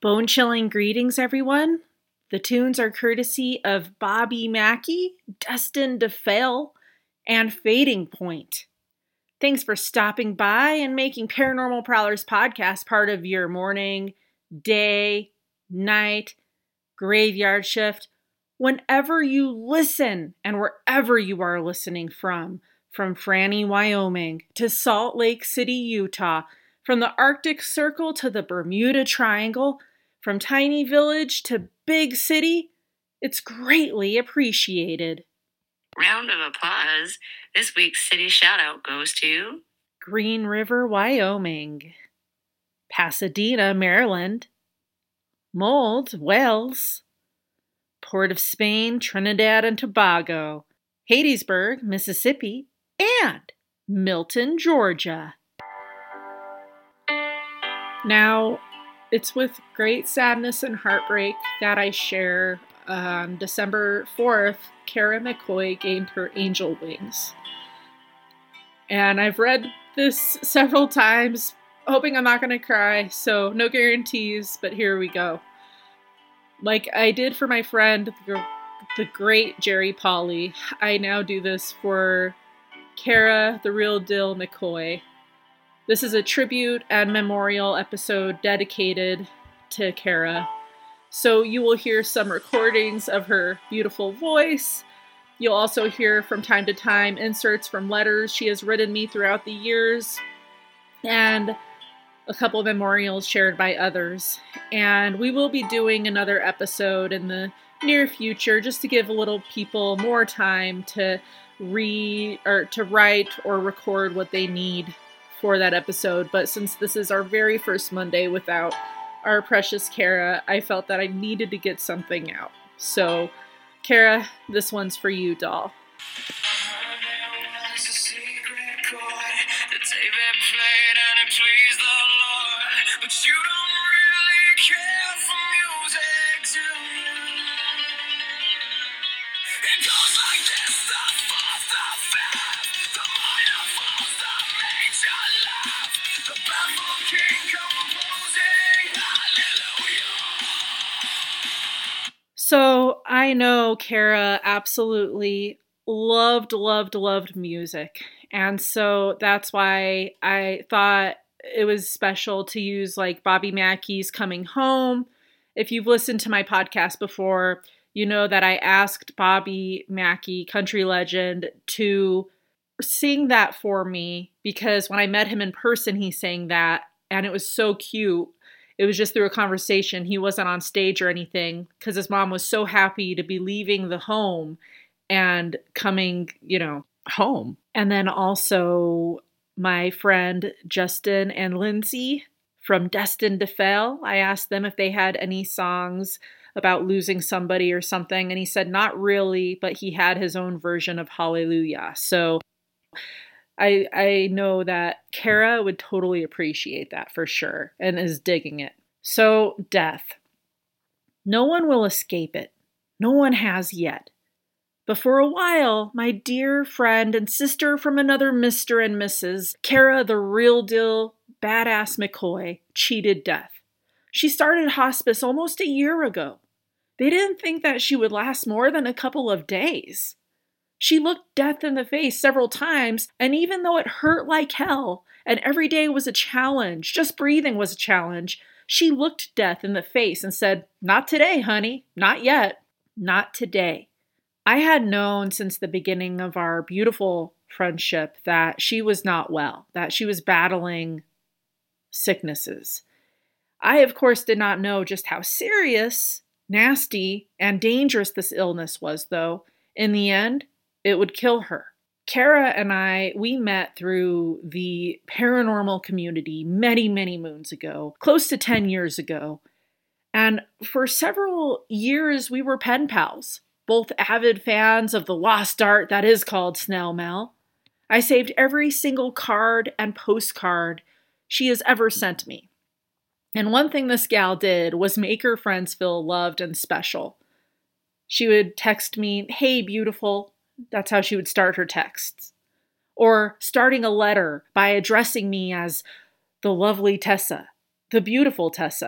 Bone-chilling greetings, everyone. The tunes are courtesy of Bobby Mackey, Destined to Fail, and Fading Point. Thanks for stopping by and making Paranormal Prowlers podcast part of your morning, day, night, graveyard shift, whenever you listen and wherever you are listening from Franny, Wyoming to Salt Lake City, Utah, from the Arctic Circle to the Bermuda Triangle, from tiny village to big city, it's greatly appreciated. Round of applause. This week's city shout-out goes to Green River, Wyoming, Pasadena, Maryland, Mold, Wales, Port of Spain, Trinidad and Tobago, Hattiesburg, Mississippi, and Milton, Georgia. Now, it's with great sadness and heartbreak that I share on December 4th, Kara McCoy gained her angel wings. And I've read this several times, hoping I'm not going to cry, so no guarantees, but here we go. Like I did for my friend, the great Jerry Pauly, I now do this for Kara, the real deal McCoy. This is a tribute and memorial episode dedicated to Kara. So you will hear some recordings of her beautiful voice. You'll also hear from time to time inserts from letters she has written me throughout the years, and a couple of memorials shared by others. And we will be doing another episode in the near future just to give little people more time to read or to write or record what they need for that episode. But since this is our very first Monday without our precious Kara, I felt that I needed to get something out. So, Kara, this one's for you, doll. So I know Kara absolutely loved music. And so that's why I thought it was special to use like Bobby Mackey's Coming Home. If you've listened to my podcast before, you know that I asked Bobby Mackey, country legend, to sing that for me because when I met him in person, he sang that and it was so cute. It was just through a conversation. He wasn't on stage or anything because his mom was so happy to be leaving the home and coming, home. And then also my friend Justin and Lindsay from Destined to Fail. I asked them if they had any songs about losing somebody or something. And he said not really, but he had his own version of Hallelujah. So I know that Kara would totally appreciate that for sure and is digging it. So, death. No one will escape it. No one has yet. But for a while, my dear friend and sister from another Mr. and Mrs., Kara the real deal badass McCoy, cheated death. She started hospice almost a year ago. They didn't think that she would last more than a couple of days. She looked death in the face several times, and even though it hurt like hell, and every day was a challenge, just breathing was a challenge, she looked death in the face and said, "Not today, honey. Not yet. Not today." I had known since the beginning of our beautiful friendship that she was not well, that she was battling sicknesses. I, of course, did not know just how serious, nasty, and dangerous this illness was, though. In the end, it would kill her. Kara and we met through the paranormal community many, many moons ago, close to 10 years ago. And for several years, we were pen pals, both avid fans of the lost art that is called snail mail. I saved every single card and postcard she has ever sent me. And one thing this gal did was make her friends feel loved and special. She would text me, "Hey, beautiful." That's how she would start her texts. Or starting a letter by addressing me as the lovely Tessa, the beautiful Tessa,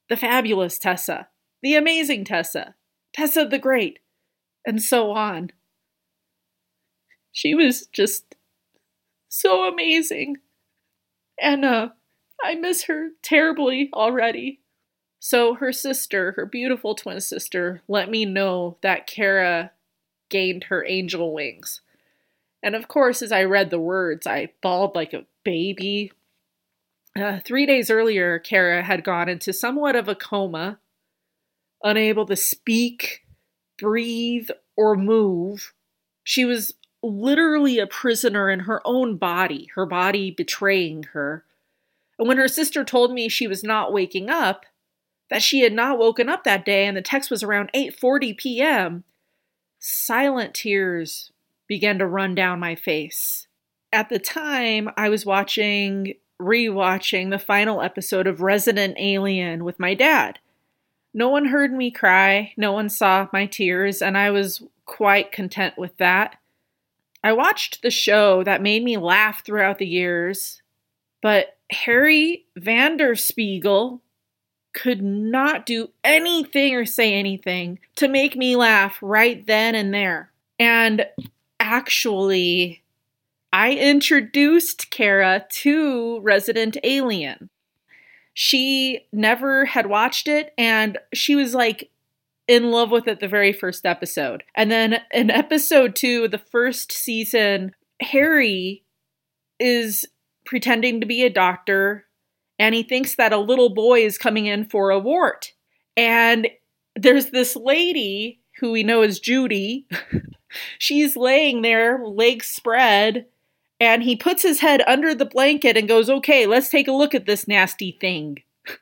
the fabulous Tessa, the amazing Tessa, Tessa the Great, and so on. She was just so amazing. And I miss her terribly already. So her sister, her beautiful twin sister, let me know that Kara gained her angel wings. And of course, as I read the words, I bawled like a baby. 3 days earlier, Kara had gone into somewhat of a coma, unable to speak, breathe, or move. She was literally a prisoner in her own body, her body betraying her. And when her sister told me she was not waking up, that she had not woken up that day, and the text was around 8:40 p.m., silent tears began to run down my face. At the time, I was rewatching the final episode of Resident Alien with my dad. No one heard me cry, no one saw my tears, and I was quite content with that. I watched the show that made me laugh throughout the years, but Harry Vanderspiegel could not do anything or say anything to make me laugh right then and there. And actually, I introduced Kara to Resident Alien. She never had watched it, and she was like in love with it the very first episode. And then in episode 2 of the first season, Harry is pretending to be a doctor, and he thinks that a little boy is coming in for a wart. And there's this lady who we know as Judy. She's laying there, legs spread, and he puts his head under the blanket and goes, "Okay, let's take a look at this nasty thing."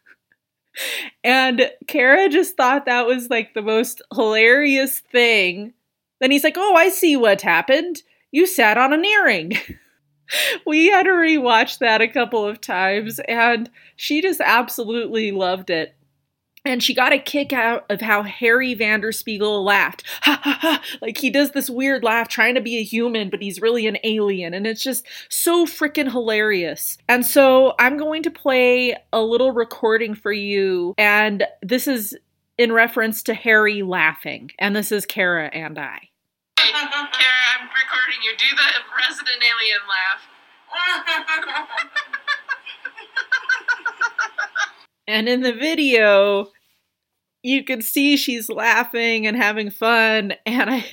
And Kara just thought that was like the most hilarious thing. Then he's like, "Oh, I see what happened. You sat on an earring." We had to rewatch that a couple of times, and she just absolutely loved it. And she got a kick out of how Harry Vanderspiegel laughed. Ha ha ha! Like he does this weird laugh trying to be a human, but he's really an alien. And it's just so freaking hilarious. And so I'm going to play a little recording for you. And this is in reference to Harry laughing. And this is Kara and I. Hey, Kara, I'm recording you. Do the Resident Alien laugh. And in the video, you can see she's laughing and having fun. And I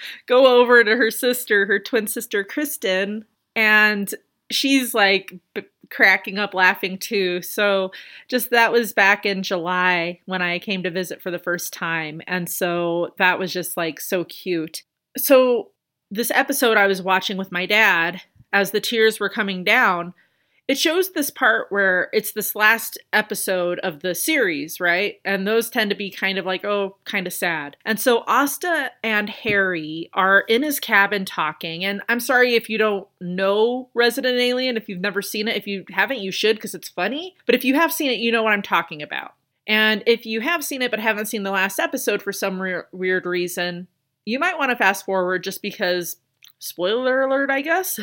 go over to her sister, her twin sister, Kristen, and she's like cracking up laughing too. So just that was back in July when I came to visit for the first time. And so that was just like so cute. So this episode I was watching with my dad as the tears were coming down, it shows this part where it's this last episode of the series, right? And those tend to be kind of like, oh, kind of sad. And so Asta and Harry are in his cabin talking. And I'm sorry if you don't know Resident Alien, if you've never seen it. If you haven't, you should because it's funny. But if you have seen it, you know what I'm talking about. And if you have seen it but haven't seen the last episode for some weird reason, you might want to fast forward just because, spoiler alert, I guess.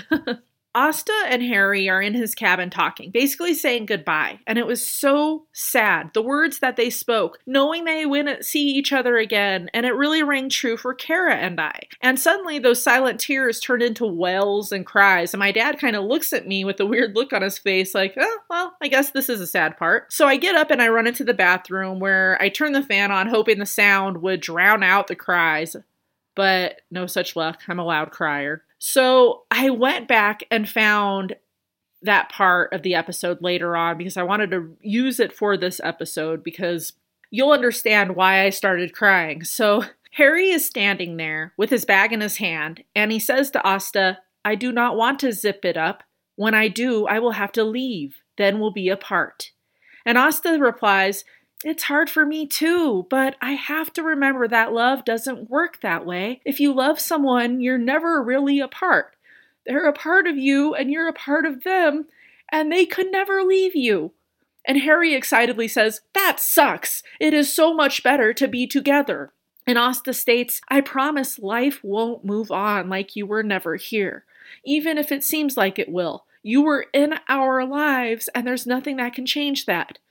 Asta and Harry are in his cabin talking, basically saying goodbye. And it was so sad. The words that they spoke, knowing they wouldn't see each other again. And it really rang true for Kara and I. And suddenly those silent tears turned into wails and cries. And my dad kind of looks at me with a weird look on his face like, oh, well, I guess this is a sad part. So I get up and I run into the bathroom where I turn the fan on, hoping the sound would drown out the cries. But no such luck. I'm a loud crier. So I went back and found that part of the episode later on because I wanted to use it for this episode because you'll understand why I started crying. So Harry is standing there with his bag in his hand and he says to Asta, "I do not want to zip it up. When I do, I will have to leave. Then we'll be apart." And Asta replies, "It's hard for me too, but I have to remember that love doesn't work that way. If you love someone, you're never really apart. They're a part of you and you're a part of them, and they could never leave you." And Harry excitedly says, "That sucks. It is so much better to be together." And Asta states, "I promise life won't move on like you were never here, even if it seems like it will. You were in our lives, and there's nothing that can change that."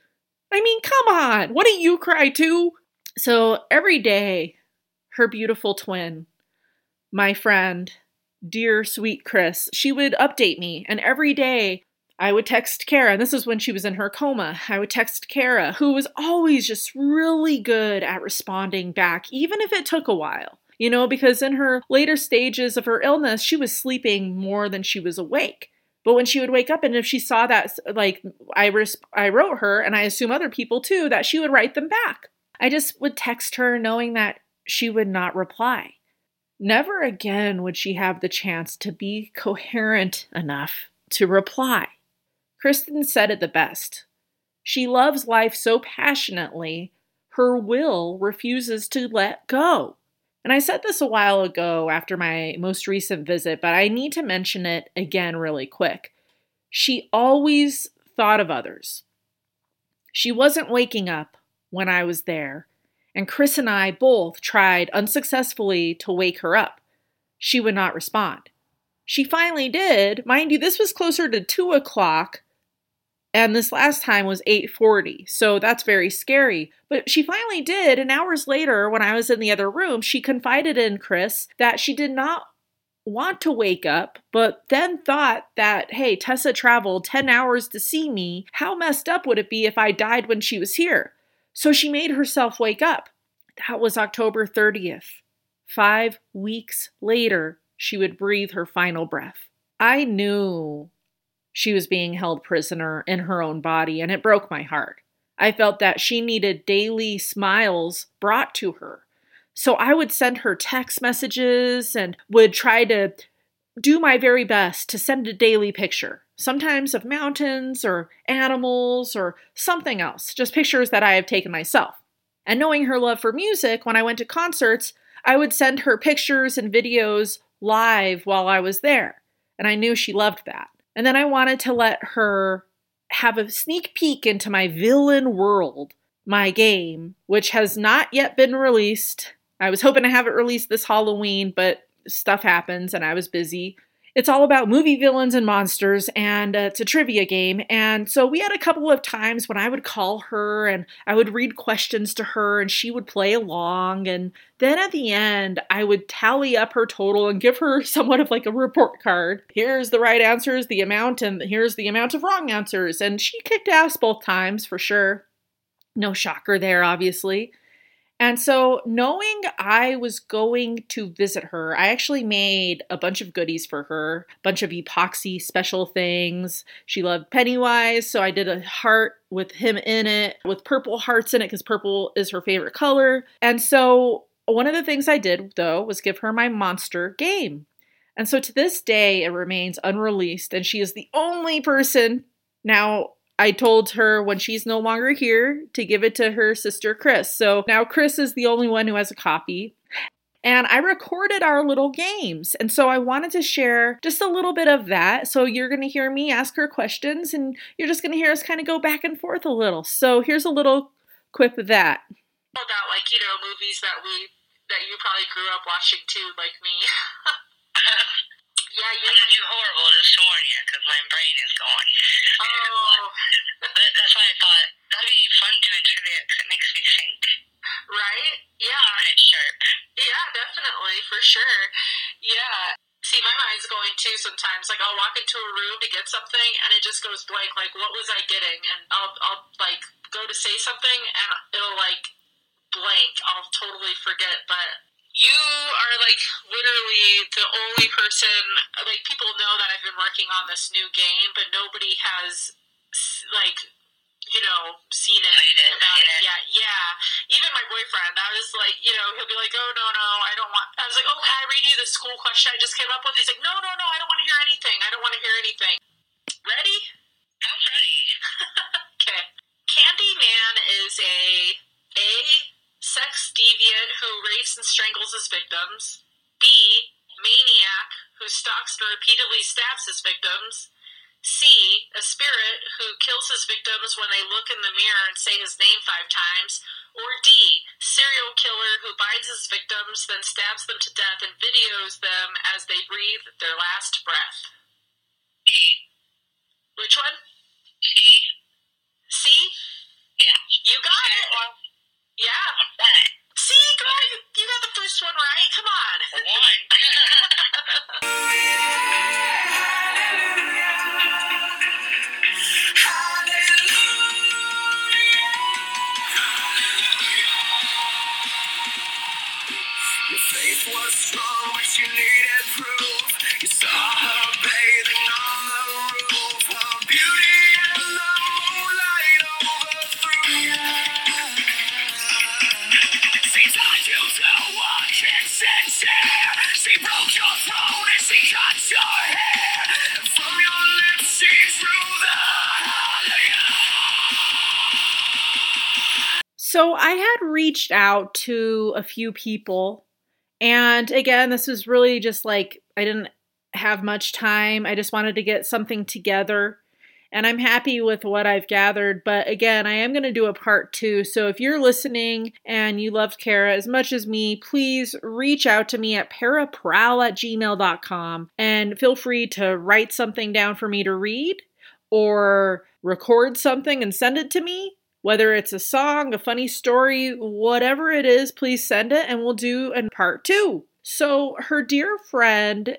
I mean, come on. Wouldn't you cry too? So every day, her beautiful twin, my friend, dear sweet Chris, she would update me. And every day I would text Kara. And this is when she was in her coma. I would text Kara, who was always just really good at responding back, even if it took a while. You know, because in her later stages of her illness, she was sleeping more than she was awake. But when she would wake up, and if she saw that, like, I wrote her, and I assume other people too, that she would write them back. I just would text her knowing that she would not reply. Never again would she have the chance to be coherent enough to reply. Kristen said it the best. She loves life so passionately, her will refuses to let go. And I said this a while ago after my most recent visit, but I need to mention it again really quick. She always thought of others. She wasn't waking up when I was there, and Chris and I both tried unsuccessfully to wake her up. She would not respond. She finally did. Mind you, this was closer to 2 o'clock, and this last time was 8:40, so that's very scary. But she finally did, and hours later, when I was in the other room, she confided in Chris that she did not want to wake up, but then thought that, hey, Tessa traveled 10 hours to see me. How messed up would it be if I died when she was here? So she made herself wake up. That was October 30th. 5 weeks later, she would breathe her final breath. I knew she was being held prisoner in her own body, and it broke my heart. I felt that she needed daily smiles brought to her. So I would send her text messages and would try to do my very best to send a daily picture, sometimes of mountains or animals or something else, just pictures that I have taken myself. And knowing her love for music, when I went to concerts, I would send her pictures and videos live while I was there. And I knew she loved that. And then I wanted to let her have a sneak peek into my villain world, my game, which has not yet been released. I was hoping to have it released this Halloween, but stuff happens and I was busy. It's all about movie villains and monsters, and it's a trivia game. And so we had a couple of times when I would call her and I would read questions to her and she would play along. And then at the end, I would tally up her total and give her somewhat of like a report card. Here's the right answers, the amount, and here's the amount of wrong answers. And she kicked ass both times for sure. No shocker there, obviously. And so knowing I was going to visit her, I actually made a bunch of goodies for her, a bunch of epoxy special things. She loved Pennywise, so I did a heart with him in it, with purple hearts in it, because purple is her favorite color. And so one of the things I did, though, was give her my monster game. And so to this day, it remains unreleased, and she is the only person now. I told her when she's no longer here to give it to her sister Chris. So now Chris is the only one who has a copy. And I recorded our little games. And so I wanted to share just a little bit of that. So you're going to hear me ask her questions and you're just going to hear us kind of go back and forth a little. So here's a little quip of that. About, like, you know, movies that you probably grew up watching too, like me. Yeah, I'm not too horrible to warn you because my brain is gone. Oh. But that's why I thought that'd be fun doing trivia because it makes me think. Right? Yeah. Even it's sharp. Yeah, definitely, for sure. Yeah. See, my mind's going too sometimes. Like, I'll walk into a room to get something and it just goes blank. Like, what was I getting? And I'll like, go to say something and it'll, like, blank. I'll totally forget, but you are, like, literally the only person, like, people know that I've been working on this new game, but nobody has, like, you know, seen it about it yet. Yeah. Even my boyfriend, I was like, you know, he'll be like, oh, no, I don't want, I was like, oh, can I read you the school question I just came up with? He's like, no, I don't want to hear anything. I don't want to hear anything. Ready? I'm ready. Okay. Candyman is a sex deviant who rapes and strangles his victims. B, maniac who stalks and repeatedly stabs his victims. C, a spirit who kills his victims when they look in the mirror and say his name 5 times. Or D, serial killer who binds his victims, then stabs them to death and videos them as they breathe their last breath. D. Which one? C. C? Yeah. You got it. Well, Yeah. I'm back. See, girl, you got the first one right. Come on. One. Your faith was strong, but you needed proof. You saw her bathing on the roof. Her beauty and the moonlight overthrew you. She taught you to walk in sincere. She broke your throne and she cut your hair. And from your lips she drew the hallelujah. So I had reached out to a few people, and again, this was really just like I didn't have much time. I just wanted to get something together, and I'm happy with what I've gathered. But again, I am going to do a part 2. So if you're listening and you loved Kara as much as me, please reach out to me at paraprowl@gmail.com and feel free to write something down for me to read or record something and send it to me. Whether it's a song, a funny story, whatever it is, please send it and we'll do a part 2. So her dear friend,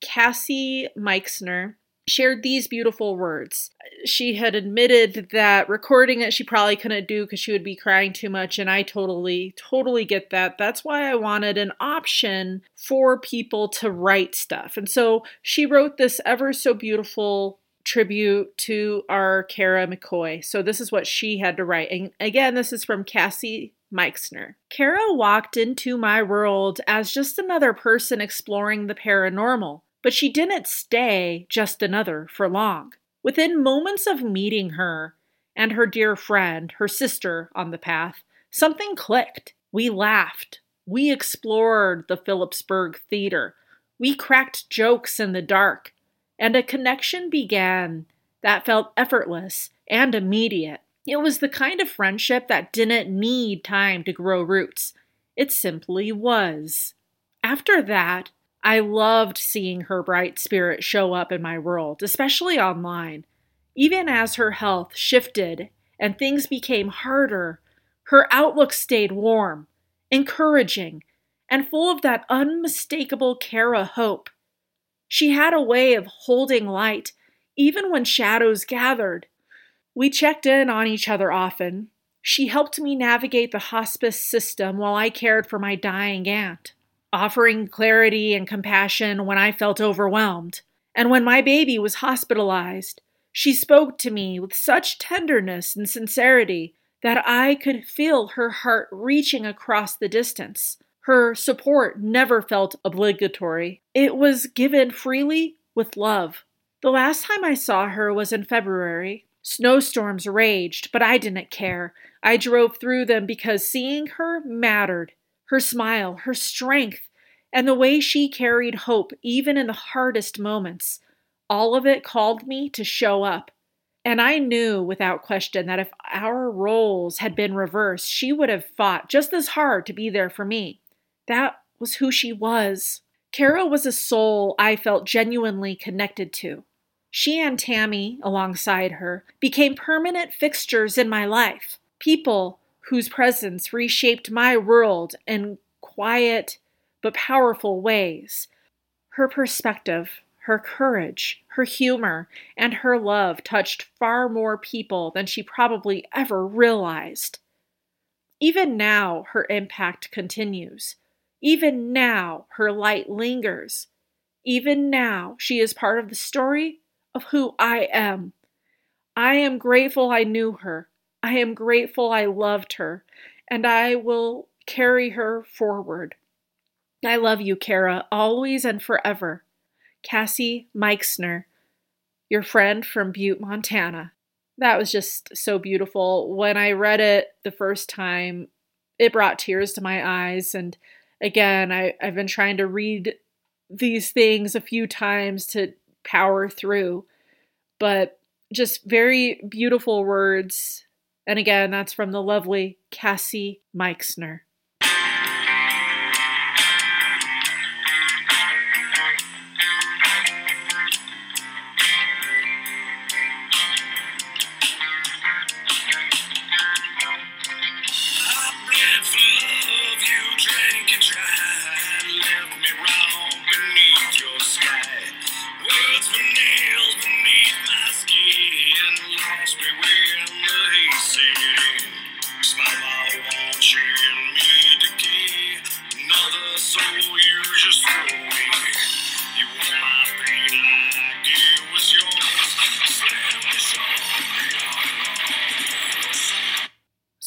Cassie Meixner, shared these beautiful words. She had admitted that recording it she probably couldn't do because she would be crying too much, and I totally get that. That's why I wanted an option for people to write stuff. And so she wrote this ever so beautiful tribute to our Kara McCoy. So this is what she had to write. And again, this is from Cassie Meixner. Kara walked into my world as just another person exploring the paranormal, but she didn't stay just another for long. Within moments of meeting her and her dear friend, her sister on the path, something clicked. We laughed. We explored the Phillipsburg Theater. We cracked jokes in the dark. And a connection began that felt effortless and immediate. It was the kind of friendship that didn't need time to grow roots. It simply was. After that, I loved seeing her bright spirit show up in my world, especially online. Even as her health shifted and things became harder, her outlook stayed warm, encouraging, and full of that unmistakable Kara hope. She had a way of holding light, even when shadows gathered. We checked in on each other often. She helped me navigate the hospice system while I cared for my dying aunt, offering clarity and compassion when I felt overwhelmed. And when my baby was hospitalized, she spoke to me with such tenderness and sincerity that I could feel her heart reaching across the distance. Her support never felt obligatory. It was given freely with love. The last time I saw her was in February. Snowstorms raged, but I didn't care. I drove through them because seeing her mattered. Her smile, her strength, and the way she carried hope even in the hardest moments. All of it called me to show up. And I knew without question that if our roles had been reversed, she would have fought just as hard to be there for me. That was who she was. Kara was a soul I felt genuinely connected to. She and Tammy, alongside her, became permanent fixtures in my life. People whose presence reshaped my world in quiet but powerful ways. Her perspective, her courage, her humor, and her love touched far more people than she probably ever realized. Even now, her impact continues. Even now, her light lingers. Even now, she is part of the story of who I am. I am grateful I knew her. I am grateful I loved her, and I will carry her forward. I love you, Kara, always and forever. Cassie Meixner, your friend from Butte, Montana. That was just so beautiful. When I read it the first time, it brought tears to my eyes. And again, I've been trying to read these things a few times to power through. But just very beautiful words. And again, that's from the lovely Cassie Meixner.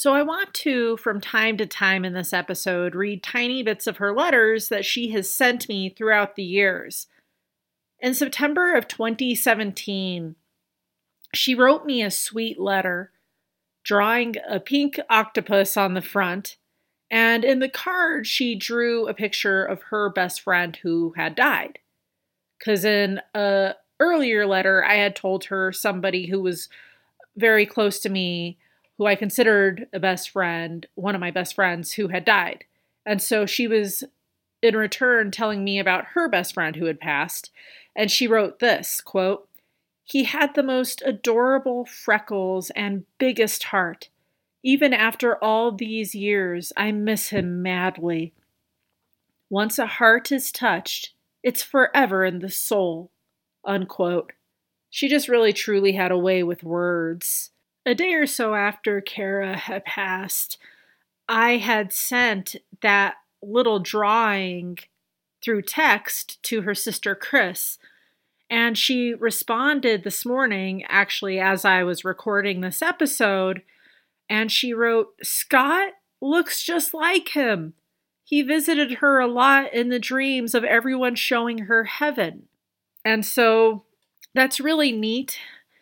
So I want to, from time to time in this episode, read tiny bits of her letters that she has sent me throughout the years. In September of 2017, she wrote me a sweet letter, drawing a pink octopus on the front, and in the card she drew a picture of her best friend who had died. Because in a earlier letter, I had told her somebody who was very close to me, who I considered a best friend, one of my best friends, who had died. And so she was, in return, telling me about her best friend who had passed. And she wrote this, quote, "He had the most adorable freckles and biggest heart. Even after all these years, I miss him madly. Once a heart is touched, it's forever in the soul." Unquote. She just really truly had a way with words. A day or so after Kara had passed, I had sent that little drawing through text to her sister Chris, and she responded this morning, actually, as I was recording this episode, and she wrote, "Scott looks just like him. He visited her a lot in the dreams of everyone showing her heaven." And so that's really neat.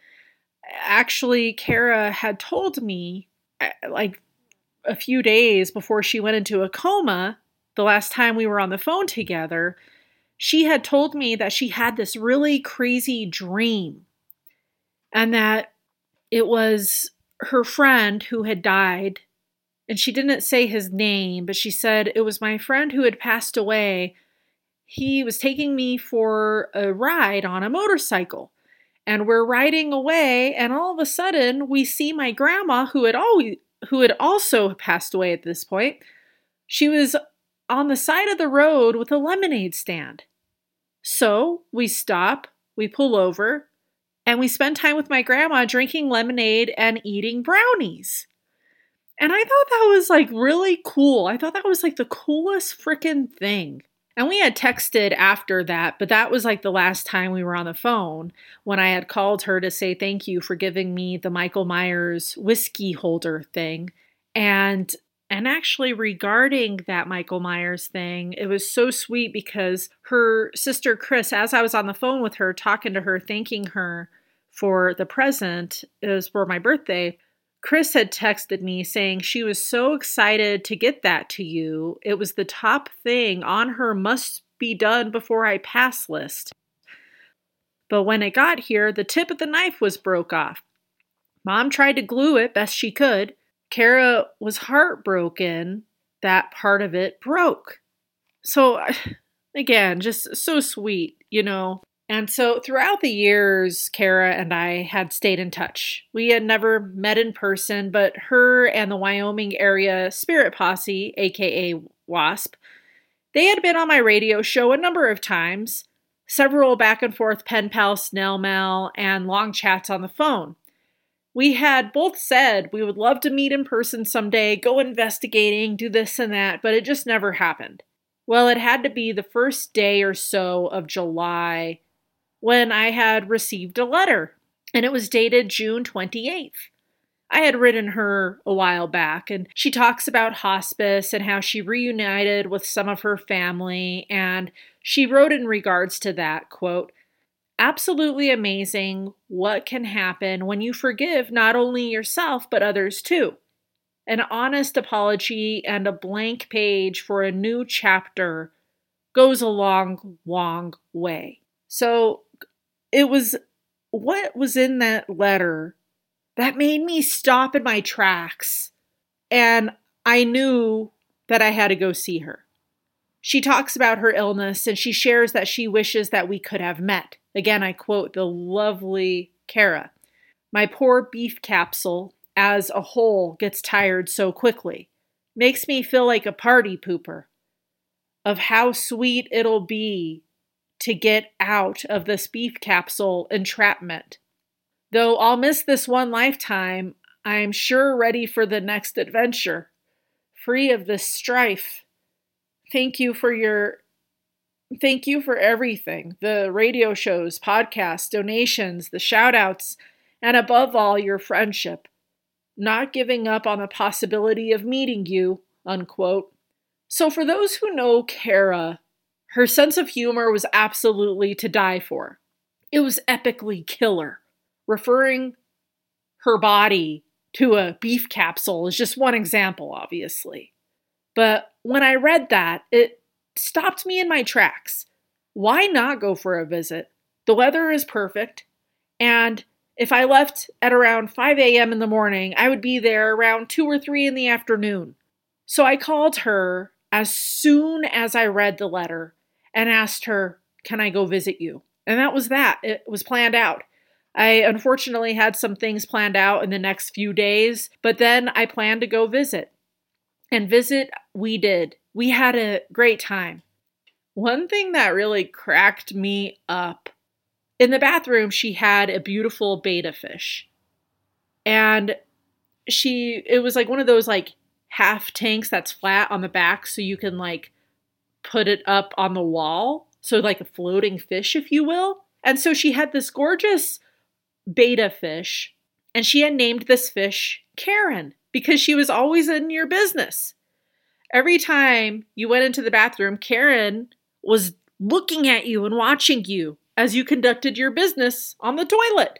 Actually, Kara had told me, like a few days before she went into a coma, the last time we were on the phone together, she had told me that she had this really crazy dream and that it was her friend who had died. And she didn't say his name, but she said, "It was my friend who had passed away. He was taking me for a ride on a motorcycle. And we're riding away, and all of a sudden, we see my grandma, who had also passed away at this point. She was on the side of the road with a lemonade stand. So we stop, we pull over, and we spend time with my grandma drinking lemonade and eating brownies." And I thought that was like really cool. I thought that was like the coolest freaking thing. And we had texted after that, but that was like the last time we were on the phone when I had called her to say thank you for giving me the Michael Myers whiskey holder thing. And actually regarding that Michael Myers thing, it was so sweet because her sister Chris, as I was on the phone with her, talking to her, thanking her for the present, it was for my birthday, Chris had texted me saying she was so excited to get that to you. It was the top thing on her must be done before I pass list. But when it got here, the tip of the knife was broke off. Mom tried to glue it best she could. Kara was heartbroken. That part of it broke. So, again, just so sweet, you know. And so throughout the years, Kara and I had stayed in touch. We had never met in person, but her and the Wyoming area Spirit Posse, aka WASP, they had been on my radio show a number of times, several back and forth pen pal, snail mail, and long chats on the phone. We had both said we would love to meet in person someday, go investigating, do this and that, but it just never happened. Well, it had to be the first day or so of July when I had received a letter, and it was dated June 28th. I had written her a while back, and she talks about hospice and how she reunited with some of her family, and she wrote in regards to that, quote, "Absolutely amazing what can happen when you forgive not only yourself but others too. An honest apology and a blank page for a new chapter goes a long, long way." So it was what was in that letter that made me stop in my tracks. And I knew that I had to go see her. She talks about her illness and she shares that she wishes that we could have met. Again, I quote the lovely Kara. "My poor beef capsule as a whole gets tired so quickly. Makes me feel like a party pooper. Of how sweet it'll be to get out of this beef capsule entrapment. Though I'll miss this one lifetime, I'm sure ready for the next adventure. Free of this strife. Thank you for everything. The radio shows, podcasts, donations, the shout outs, and above all, your friendship. not giving up on the possibility of meeting you, unquote. So for those who know Kara, her sense of humor was absolutely to die for. It was epically killer. Referring her body to a beef capsule is just one example, obviously. But when I read that, it stopped me in my tracks. Why not go for a visit? The weather is perfect, and if I left at around 5 a.m. in the morning, I would be there around 2 or 3 in the afternoon. So I called her as soon as I read the letter and asked her, can I go visit you? And that was that. It was planned out. I unfortunately had some things planned out in the next few days, but then I planned to go visit. And visit we did. We had a great time. One thing that really cracked me up, in the bathroom, she had a beautiful betta fish. And it was like one of those like half tanks that's flat on the back so you can like put it up on the wall. So like a floating fish, if you will. And so she had this gorgeous betta fish, and she had named this fish Karen because she was always in your business. Every time you went into the bathroom, Karen was looking at you and watching you as you conducted your business on the toilet.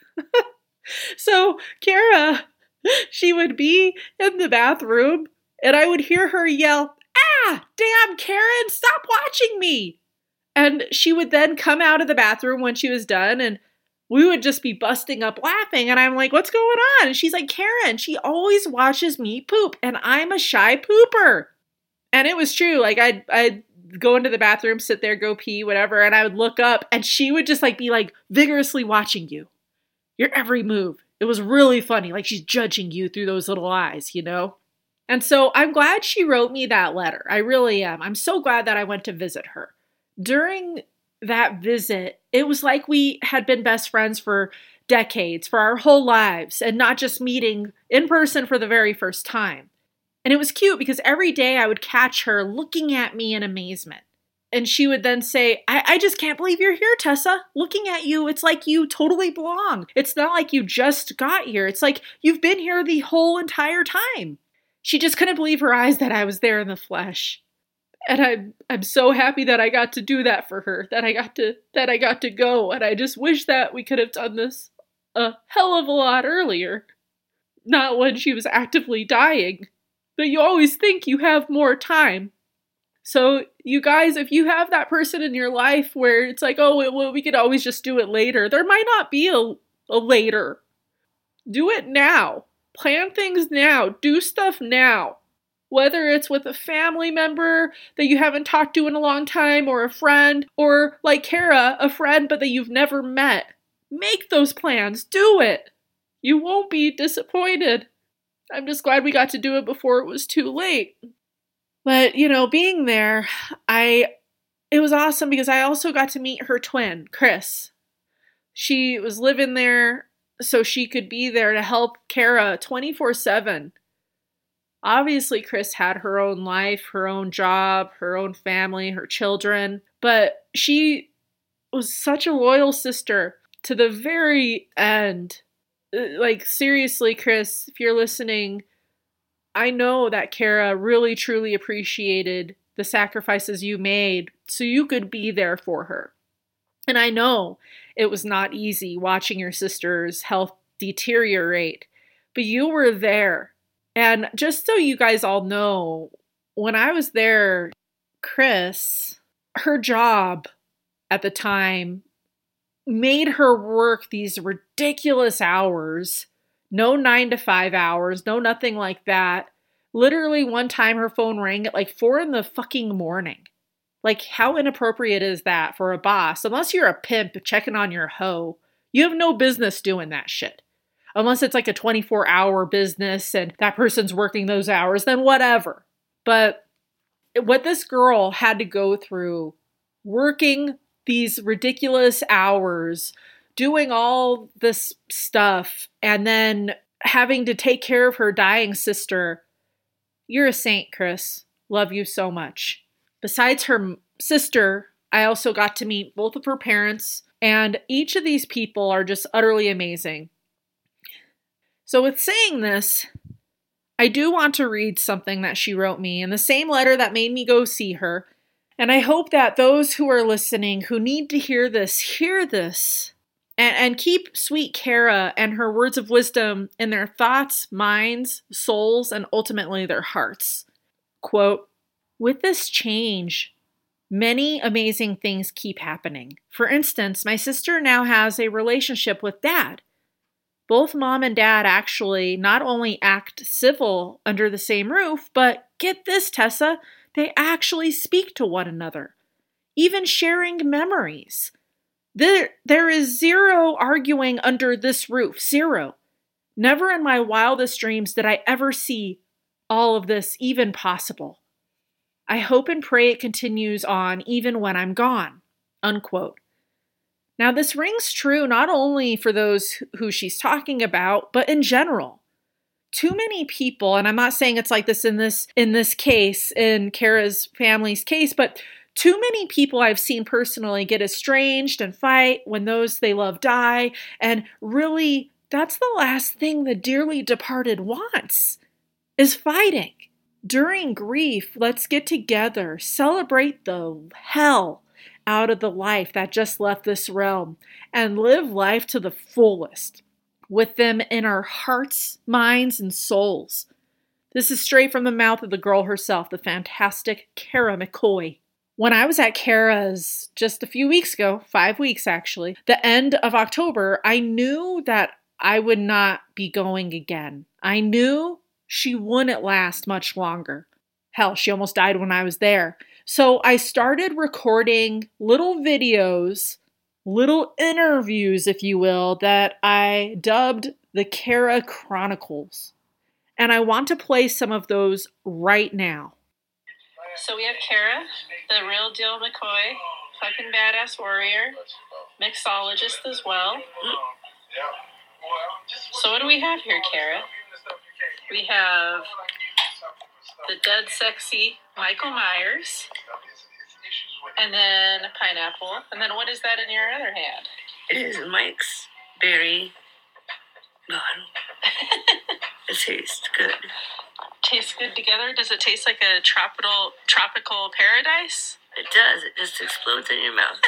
So Kara, she would be in the bathroom and I would hear her yell, "Ah, damn Karen, stop watching me." And she would then come out of the bathroom when she was done and we would just be busting up laughing. And I'm like, what's going on? And she's like, Karen, she always watches me poop and I'm a shy pooper. And it was true. Like I'd go into the bathroom, sit there, go pee, whatever. And I would look up and she would just like be like vigorously watching you, your every move. It was really funny. Like she's judging you through those little eyes, you know? And so I'm glad she wrote me that letter. I really am. I'm so glad that I went to visit her. During that visit, it was like we had been best friends for decades, for our whole lives, and not just meeting in person for the very first time. And it was cute because every day I would catch her looking at me in amazement. And she would then say, I just can't believe you're here, Tessa. Looking at you, it's like you totally belong. It's not like you just got here. It's like you've been here the whole entire time. She just couldn't believe her eyes that I was there in the flesh. And I'm so happy that I got to do that for her, that I got to go. And I just wish that we could have done this a hell of a lot earlier. Not when she was actively dying. But you always think you have more time. So you guys, if you have that person in your life where it's like, oh, well, we could always just do it later. There might not be a later. Do it now. Plan things now. Do stuff now. Whether it's with a family member that you haven't talked to in a long time, or a friend, or like Kara, a friend but that you've never met. Make those plans. Do it. You won't be disappointed. I'm just glad we got to do it before it was too late. But, you know, being there, it was awesome because I also got to meet her twin, Chris. She was living there so she could be there to help Kara 24/7. Obviously, Chris had her own life, her own job, her own family, her children, but she was such a loyal sister to the very end. Like, seriously, Chris, if you're listening, I know that Kara really, truly appreciated the sacrifices you made so you could be there for her. And I know it was not easy watching your sister's health deteriorate, but you were there. And just so you guys all know, when I was there, Chris, her job at the time made her work these ridiculous hours. No 9 to 5 hours, no nothing like that. Literally one time her phone rang at like 4 in the fucking morning. Like, how inappropriate is that for a boss? Unless you're a pimp checking on your hoe, you have no business doing that shit. Unless it's like a 24-hour business and that person's working those hours, then whatever. But what this girl had to go through, working these ridiculous hours, doing all this stuff, and then having to take care of her dying sister, you're a saint, Chris. Love you so much. Besides her sister, I also got to meet both of her parents, and each of these people are just utterly amazing. So with saying this, I do want to read something that she wrote me in the same letter that made me go see her. And I hope that those who are listening who need to hear this, and keep sweet Kara and her words of wisdom in their thoughts, minds, souls, and ultimately their hearts. Quote, with this change, many amazing things keep happening. For instance, my sister now has a relationship with Dad. Both Mom and Dad actually not only act civil under the same roof, but get this, Tessa, they actually speak to one another, even sharing memories. There is zero arguing under this roof, zero. Never in my wildest dreams did I ever see all of this even possible. I hope and pray it continues on even when I'm gone, unquote. Now, this rings true not only for those who she's talking about, but in general. Too many people, and I'm not saying it's like this in this case, in Kara's family's case, but too many people I've seen personally get estranged and fight when those they love die, and really, that's the last thing the dearly departed wants, is fighting. During grief, let's get together, celebrate the hell out of the life that just left this realm, and live life to the fullest, with them in our hearts, minds, and souls. This is straight from the mouth of the girl herself, the fantastic Kara McCoy. When I was at Kara's just a few weeks ago, 5 weeks actually, the end of October, I knew that I would not be going again. I knew she wouldn't last much longer. Hell, she almost died when I was there. So I started recording little videos, little interviews, if you will, that I dubbed the Kara Chronicles. And I want to play some of those right now. So we have Kara, the real deal McCoy, fucking badass warrior, mixologist as well. So what do we have here, Kara? We have the dead sexy Michael Myers, and then pineapple, and then what is that in your other hand? It is Mike's berry bottle. It tastes good. Tastes good together? Does it taste like a tropical paradise? It does. It just explodes in your mouth.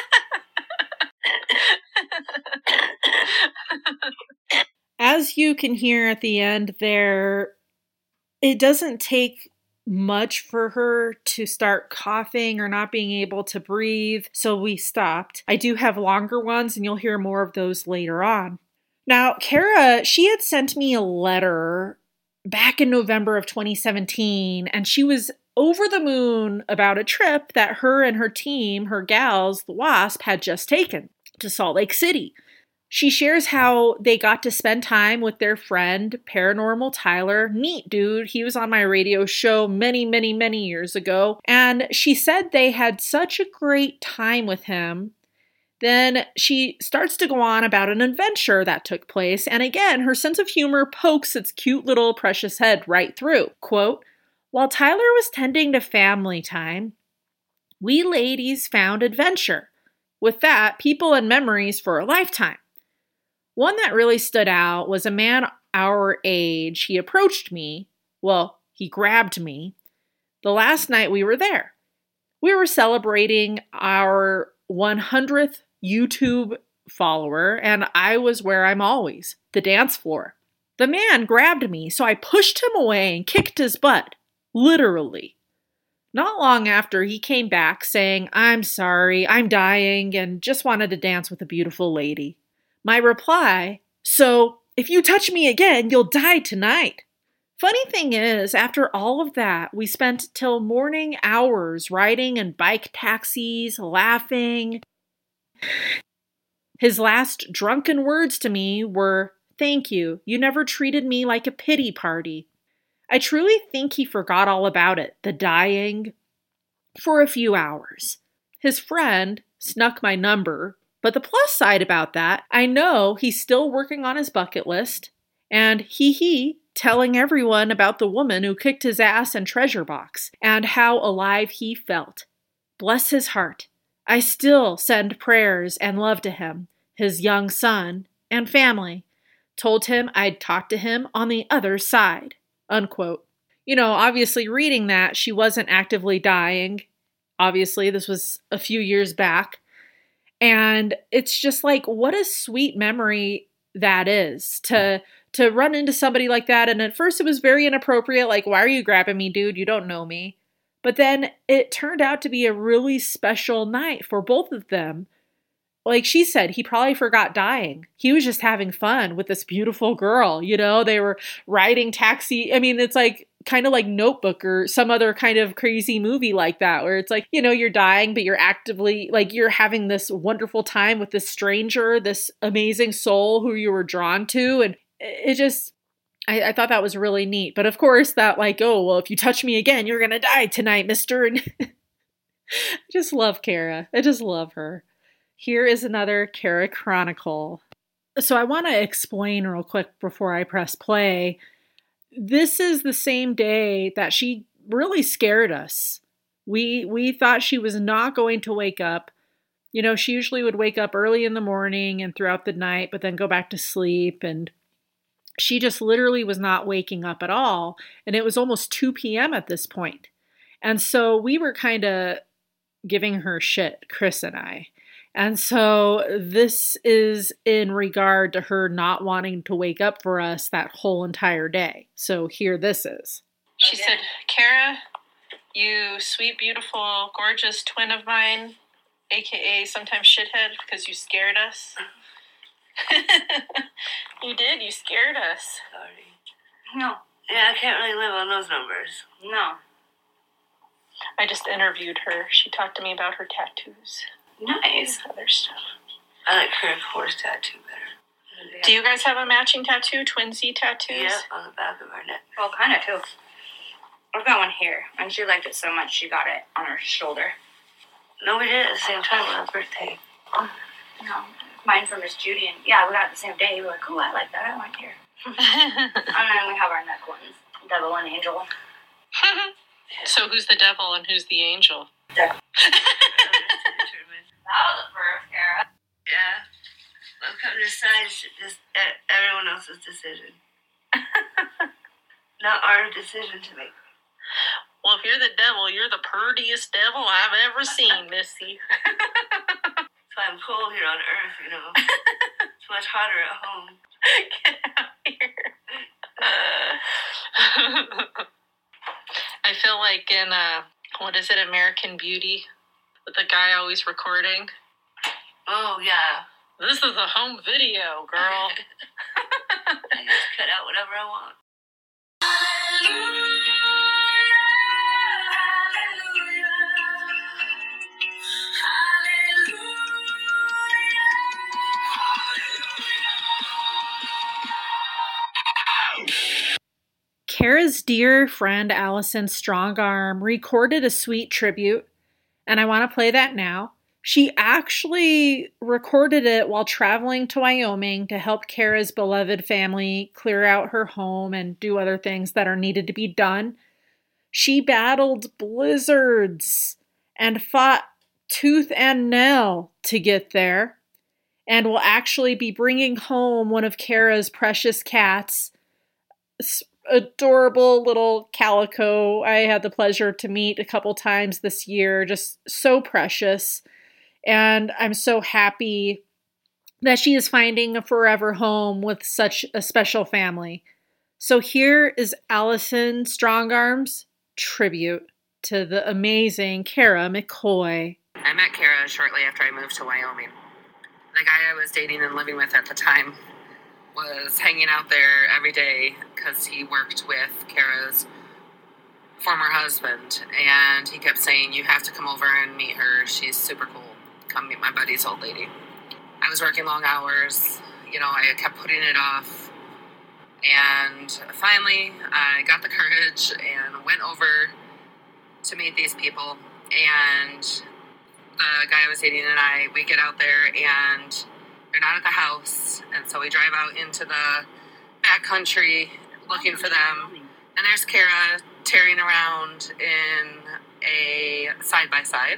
As you can hear at the end there, it doesn't take much for her to start coughing or not being able to breathe, so we stopped. I do have longer ones, and you'll hear more of those later on. Now, Kara, she had sent me a letter back in November of 2017, and she was over the moon about a trip that her and her team, her gals, the WASP, had just taken to Salt Lake City. She shares how they got to spend time with their friend, Paranormal Tyler. Neat dude. He was on my radio show many, many, many years ago. And she said they had such a great time with him. Then she starts to go on about an adventure that took place. And again, her sense of humor pokes its cute little precious head right through. Quote, while Tyler was tending to family time, we ladies found adventure. With that, people and memories for a lifetime. One that really stood out was a man our age. He approached me. Well, he grabbed me the last night we were there. We were celebrating our 100th YouTube follower, and I was where I'm always, the dance floor. The man grabbed me, so I pushed him away and kicked his butt. Literally. Not long after, he came back saying, I'm sorry, I'm dying, and just wanted to dance with a beautiful lady. My reply, so if you touch me again, you'll die tonight. Funny thing is, after all of that, we spent till morning hours riding in bike taxis, laughing. His last drunken words to me were, thank you, you never treated me like a pity party. I truly think he forgot all about it, the dying, for a few hours. His friend snuck my number. But the plus side about that, I know he's still working on his bucket list, and telling everyone about the woman who kicked his ass in Treasure Box, and how alive he felt. Bless his heart. I still send prayers and love to him, his young son, and family. Told him I'd talk to him on the other side, unquote. You know, obviously reading that, she wasn't actively dying. Obviously, this was a few years back. And it's just like, what a sweet memory that is to run into somebody like that. And at first it was very inappropriate. Like, why are you grabbing me, dude? You don't know me. But then it turned out to be a really special night for both of them. Like she said, he probably forgot dying. He was just having fun with this beautiful girl. You know, they were riding taxi. I mean, it's like kind of like Notebook or some other kind of crazy movie like that, where it's like, you know, you're dying, but you're actively like you're having this wonderful time with this stranger, this amazing soul who you were drawn to. And it just, I thought that was really neat. But of course, that like, oh, well, if you touch me again, you're going to die tonight, mister. And I just love Kara. I just love her. Here is another Kara Chronicle. So I want to explain real quick before I press play. This is the same day that she really scared us. We thought she was not going to wake up. You know, she usually would wake up early in the morning and throughout the night, but then go back to sleep. And she just literally was not waking up at all. And it was almost 2 p.m. at this point. And so we were kind of giving her shit, Chris and I. And so this is in regard to her not wanting to wake up for us that whole entire day. So here this is. She said, Kara, you sweet, beautiful, gorgeous twin of mine, a.k.a. sometimes shithead because you scared us. You did? You scared us. Sorry. No. Yeah, I can't really live on those numbers. No. I just interviewed her. She talked to me about her tattoos. Nice. Other stuff. I like her horse tattoo better. Do you guys have a matching tattoo? Twinsy tattoos? Yeah, on the back of our neck. Well, kind of, too. I've got one here, and she liked it so much she got it on her shoulder. No, we did it at the same time on our birthday. No. Mine from Miss Judy, and yeah, we got it the same day. We were like, oh, I like that. I like here. And then we have our neck ones. Devil and angel. So who's the devil and who's the angel? That was a first, Kara. Yeah. I've come to decide it's just everyone else's decision. Not our decision to make. Well, if you're the devil, you're the purtiest devil I've ever seen, Missy. That's why I'm cold here on Earth, you know. It's much hotter at home. Get out here. I feel like in, what is it, American Beauty? With the guy always recording. Oh, yeah. This is a home video, girl. I just cut out whatever I want. Kara's dear friend Allison Strongarm recorded a sweet tribute, and I want to play that now. She actually recorded it while traveling to Wyoming to help Kara's beloved family clear out her home and do other things that are needed to be done. She battled blizzards and fought tooth and nail to get there, and will actually be bringing home one of Kara's precious cats, adorable little Calico. I had the pleasure to meet a couple times this year. Just so precious. And I'm so happy that she is finding a forever home with such a special family. So here is Allison Strongarm's tribute to the amazing Kara McCoy. I met Kara shortly after I moved to Wyoming. The guy I was dating and living with at the time was hanging out there every day because he worked with Kara's former husband, and he kept saying, you have to come over and meet her. She's super cool. Come meet my buddy's old lady. I was working long hours. You know, I kept putting it off. And finally, I got the courage and went over to meet these people. And the guy I was dating and I, we get out there and they're not at the house. And so we drive out into the back country looking for them. And there's Kara tearing around in a side-by-side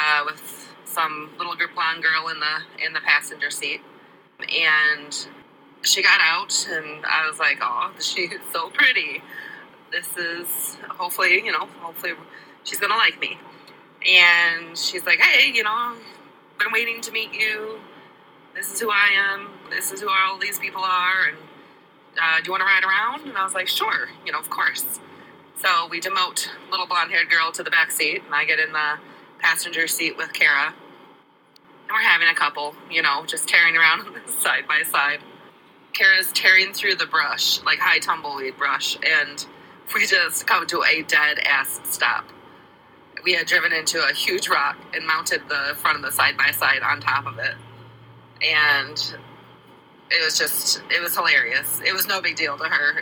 with some little group blonde girl in the passenger seat. And she got out, and I was like, oh, she's so pretty. This is, hopefully she's going to like me. And she's like, hey, been waiting to meet you. This is who I am. This is who all these people are. And do you want to ride around? And I was like, sure, of course. So we demote little blonde-haired girl to the back seat, and I get in the passenger seat with Kara. And we're having a couple, just tearing around side by side. Kara's tearing through the brush, like high tumbleweed brush, and we just come to a dead-ass stop. We had driven into a huge rock and mounted the front of the side-by-side on top of it. And it was hilarious. It was no big deal to her.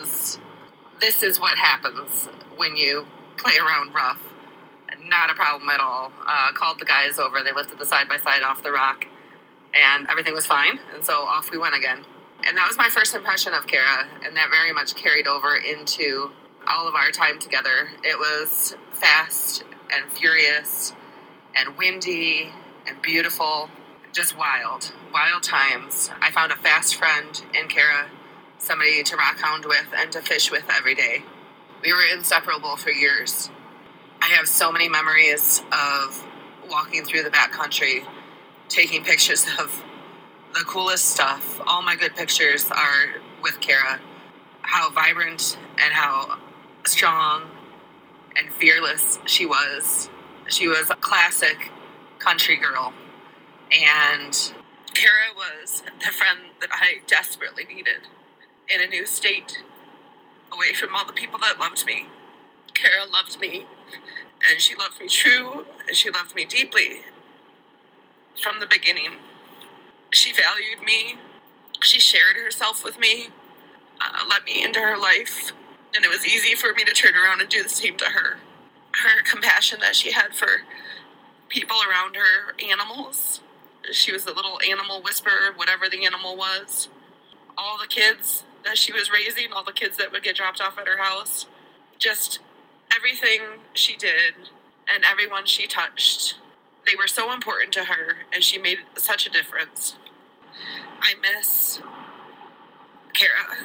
This is what happens when you play around rough. Not a problem at all. Called the guys over. They lifted the side-by-side off the rock, and everything was fine. And so off we went again. And that was my first impression of Kara, and that very much carried over into all of our time together. It was fast and furious and windy and beautiful. Just wild times. I found a fast friend in Kara, somebody to rock hound with and to fish with every day. We were inseparable for years. I have so many memories of walking through the backcountry, taking pictures of the coolest stuff. All my good pictures are with Kara. How vibrant and how strong and fearless she was. She was a classic country girl. And Kara was the friend that I desperately needed in a new state, away from all the people that loved me. Kara loved me, and she loved me true, and she loved me deeply from the beginning. She valued me. She shared herself with me, let me into her life, and it was easy for me to turn around and do the same to her. Her compassion that she had for people around her, animals. She was the little animal whisperer, whatever the animal was. All the kids that she was raising, all the kids that would get dropped off at her house. Just everything she did and everyone she touched. They were so important to her, and she made such a difference. I miss Kara.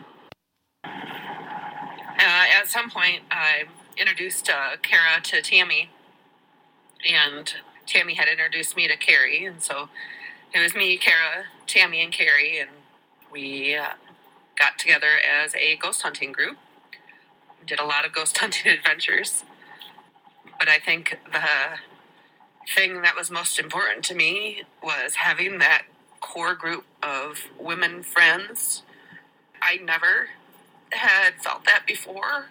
At some point, I introduced Kara to Tammy, and Tammy had introduced me to Carrie, and so it was me, Kara, Tammy, and Carrie, and we got together as a ghost hunting group. We did a lot of ghost hunting adventures, but I think the thing that was most important to me was having that core group of women friends. I never had felt that before,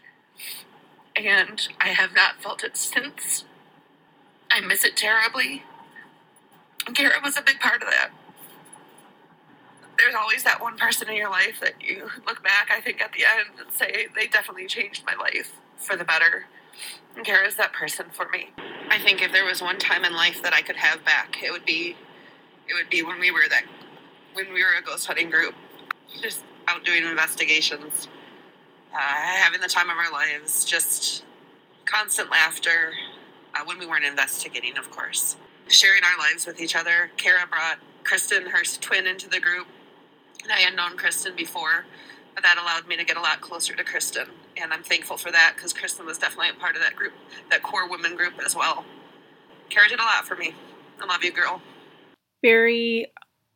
and I have not felt it since. I miss it terribly. Kara was a big part of that. There's always that one person in your life that you look back, I think, at the end and say, they definitely changed my life for the better. And Kara's that person for me. I think if there was one time in life that I could have back, it would be when we were a ghost hunting group, just out doing investigations, having the time of our lives, just constant laughter. When we weren't investigating, of course. Sharing our lives with each other. Kara brought Kristen, her twin, into the group. And I had known Kristen before, but that allowed me to get a lot closer to Kristen. And I'm thankful for that, because Kristen was definitely a part of that group, that core women group as well. Kara did a lot for me. I love you, girl. Very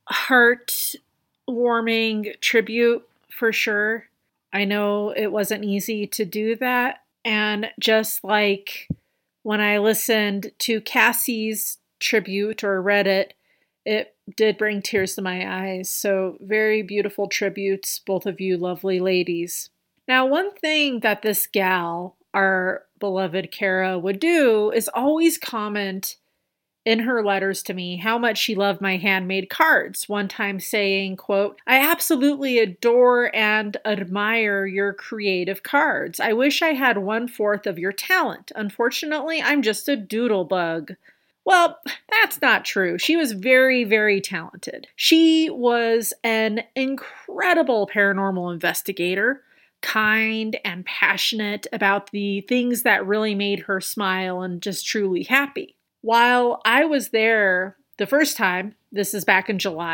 heartwarming tribute, for sure. I know it wasn't easy to do that. And just like when I listened to Cassie's tribute or read it, it did bring tears to my eyes. So very beautiful tributes, both of you lovely ladies. Now, one thing that this gal, our beloved Kara, would do is always comment in her letters to me how much she loved my handmade cards, one time saying, quote, "I absolutely adore and admire your creative cards. I wish I had 1/4 of your talent. Unfortunately, I'm just a doodle bug." Well, that's not true. She was very, very talented. She was an incredible paranormal investigator, kind and passionate about the things that really made her smile and just truly happy. While I was there the first time, this is back in July,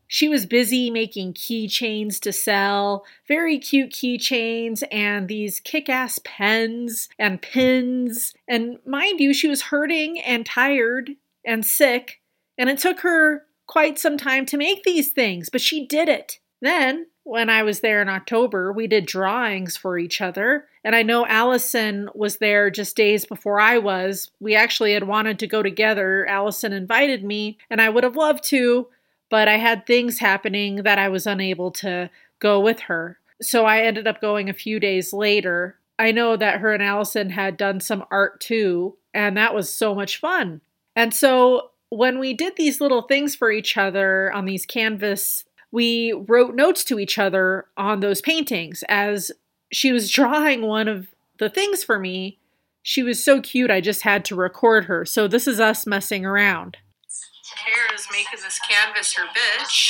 She was busy making keychains to sell, very cute keychains and these kick-ass pens and pins. And mind you, she was hurting and tired and sick, and it took her quite some time to make these things, but she did it. Then, when I was there in October, we did drawings for each other, and I know Allison was there just days before I was. We actually had wanted to go together. Allison invited me, and I would have loved to, but I had things happening that I was unable to go with her. So I ended up going a few days later. I know that her and Allison had done some art too, and that was so much fun. And so when we did these little things for each other on these canvas, we wrote notes to each other on those paintings. As she was drawing one of the things for me, she was so cute, I just had to record her. So this is us messing around. Kara's making this canvas her bitch.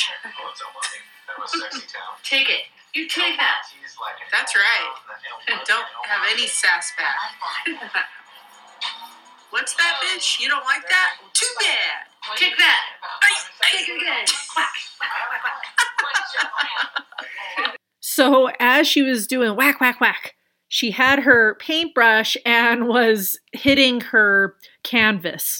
Take it. You take that. That's right. Don't have any sass back. What's that, bitch? You don't like that? Too bad. Take that. Take it again. Whack. So as she was doing whack, whack, whack, she had her paintbrush and was hitting her canvas.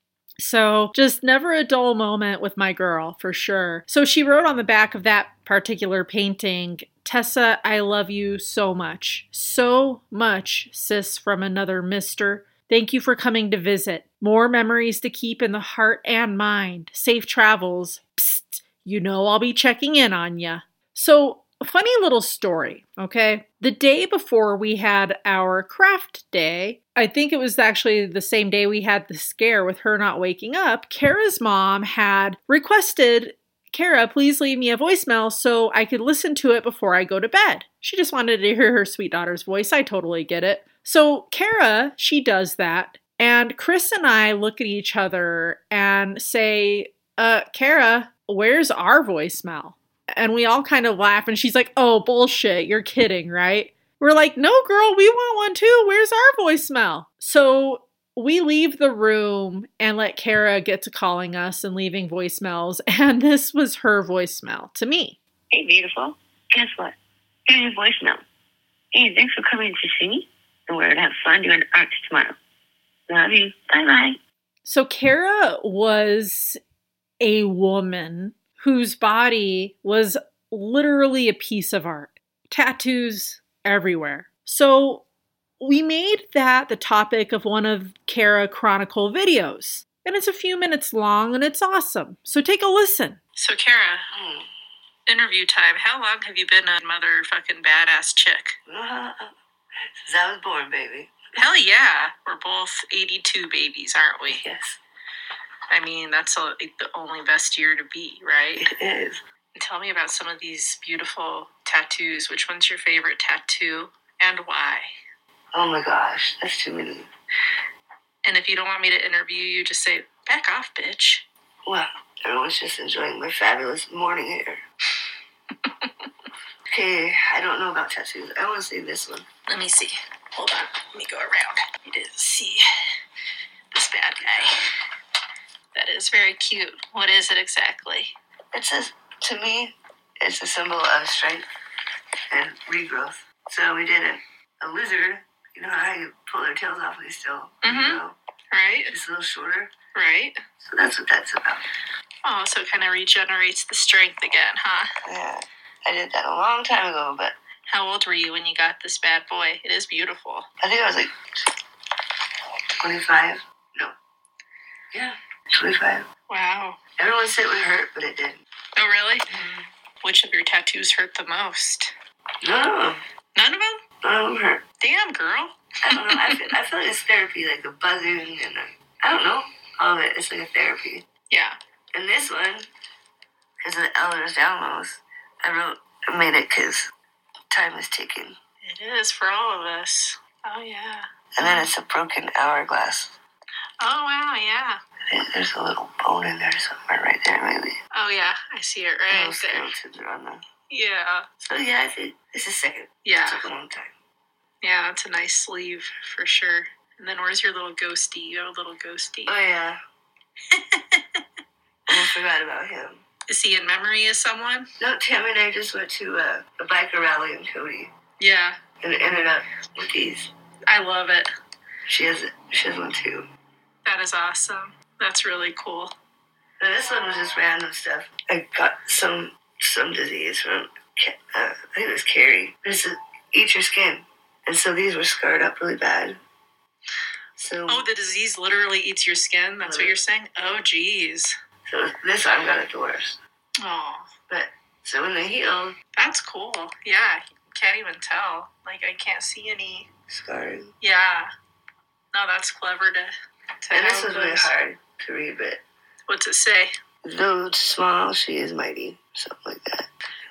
So just never a dull moment with my girl, for sure. So she wrote on the back of that particular painting, "Tessa, I love you so much. So much, sis from another mister. Thank you for coming to visit. More memories to keep in the heart and mind. Safe travels. Psst, you know I'll be checking in on ya." So, funny little story, okay? The day before we had our craft day, I think it was actually the same day we had the scare with her not waking up, Kara's mom had requested, "Kara, please leave me a voicemail so I could listen to it before I go to bed." She just wanted to hear her sweet daughter's voice. I totally get it. So Kara, she does that. And Chris and I look at each other and say, Kara, where's our voicemail? And we all kind of laugh, and she's like, "Oh, bullshit, you're kidding, right?" We're like, "No, girl, we want one too. Where's our voicemail?" So we leave the room and let Kara get to calling us and leaving voicemails, and this was her voicemail to me. Hey, beautiful. Guess what? Here's your voicemail. Hey, thanks for coming to see me. And we're going to have fun doing art tomorrow. Love you. Bye-bye. So Kara was a woman whose body was literally a piece of art. Tattoos everywhere. So we made that the topic of one of Kara Chronicle videos. And it's a few minutes long and it's awesome. So take a listen. So Kara, interview time. How long have you been a motherfucking badass chick? Since I was born, baby. Hell yeah. We're both 82 babies, aren't we? Yes, I mean, that's like the only best year to be, right? it is. Tell me about some of these beautiful tattoos. Which one's your favorite tattoo and why? Oh my gosh, that's too many. And if you don't want me to interview you, just say, "Back off, bitch." Well, everyone's just enjoying my fabulous morning hair. Okay, I don't know about tattoos. I want to see this one. Let me see. Hold on. Let me go around. You didn't see this bad guy. That is very cute. What is it exactly? It says, to me, it's a symbol of strength and regrowth. So we did a lizard. You know how you pull their tails off and they still grow? Right? Just a little shorter. Right? So that's what that's about. Oh, so it kind of regenerates the strength again, huh? Yeah, I did that a long time ago, but How old were you when you got this bad boy? It is beautiful. I think I was like 25. No. Yeah, 25. Wow. Everyone said it would hurt, but it didn't. Oh, really? Which of your tattoos hurt the most? No, None of them? none of them hurt. Damn, girl. I don't know. I feel like it's therapy, like the buzzing and I don't know, all of it. It's like a therapy. Yeah. And this one, because of the Elders Downloads, I made it because time is ticking. It is for all of us. Oh, yeah. And then it's a broken hourglass. Oh, wow, yeah. There's a little bone in there somewhere right there, maybe. Oh, yeah. I see it right Little there. skeletons are on the... Yeah. So yeah, I think it's a second. Yeah. It took a long time. Yeah, that's a nice sleeve for sure. And then where's your little ghosty? You have a little ghosty. Oh yeah. Almost forgot about him. Is he in memory of someone? No, Tammy and I just went to a biker rally in Cody. Yeah. And it ended up with these. I love it. She has one too. That is awesome. That's really cool. Now, this one was just random stuff. I got some disease from, I think it was Carrie. Just eat your skin. And so these were scarred up really bad. So. Oh, the disease literally eats your skin? That's what you're saying? Oh, geez. So this arm got a dwarf. Oh. But, so when they healed. That's cool. Yeah, can't even tell. Like, I can't see any. Scarring. Yeah. No, that's clever to and this was really hard to read, but. What's it say? Though small, she is mighty. Something like that.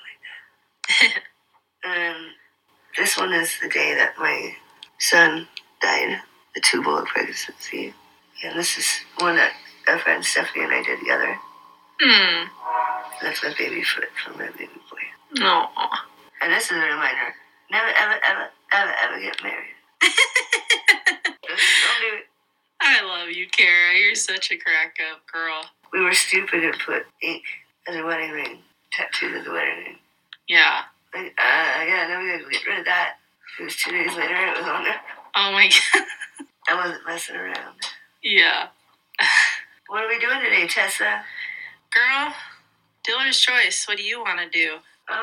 And this one is the day that my son died. The tubal pregnancy. And this is one that our friend Stephanie and I did together. That's my baby foot from my baby boy. No. And this is a reminder. Never, ever, ever, ever, ever get married. Don't do it. I love you, Kara. You're such a crack-up girl. We were stupid and put ink as a wedding ring. Tattooed as a wedding ring. Yeah. Like, yeah, no, we gotta get rid of that. It was 2 days later, it was on there. Oh my god. I wasn't messing around. Yeah. What are we doing today, Tessa? Girl, dealer's choice. What do you want to do?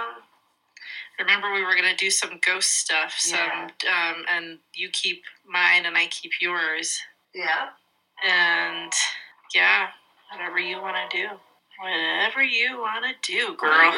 Remember we were going to do some ghost stuff. And you keep mine and I keep yours. Yeah. And, yeah, whatever you want to do. Whatever you want to do, girl.